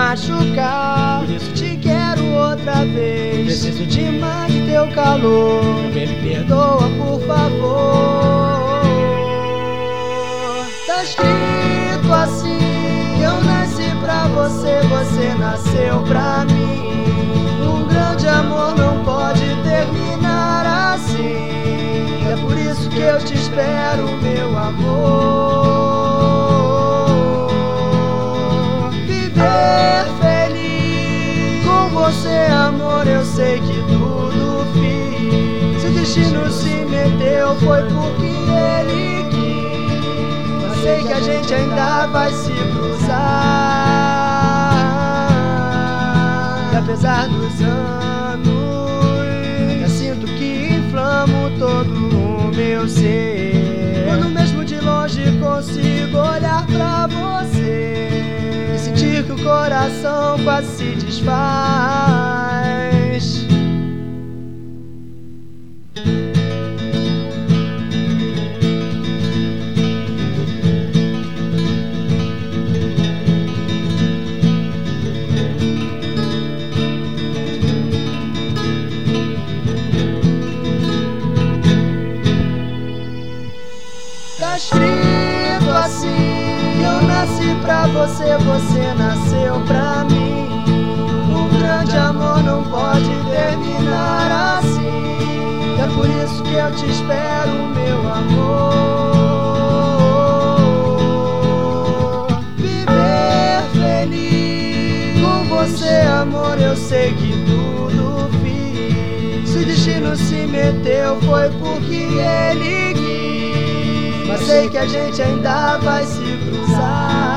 machucar, por isso te quero outra vez. Preciso demais de teu calor, me perdoa por favor. Tá escrito assim, eu nasci pra você, você nasceu pra mim. Um grande amor não pode terminar assim, é por isso que eu te espero, meu amor. Viver feliz com você, amor, eu sei que tudo fiz. Se o destino se meteu foi porque ele quis, mas sei que a gente ainda vai se cruzar. E apesar dos anos, ainda sinto que inflamo todo o meu ser, quando mesmo de longe consigo olhar pra você e sentir que o coração quase se desfaz. Tá escrito assim, eu nasci pra você, você nasceu pra mim. Um grande amor não pode terminar assim, é por isso que eu te espero, meu amor. Viver feliz com você, amor, eu sei que tudo fiz. Se o destino se meteu foi porque ele quis, mas sei que a gente ainda vai se cruzar.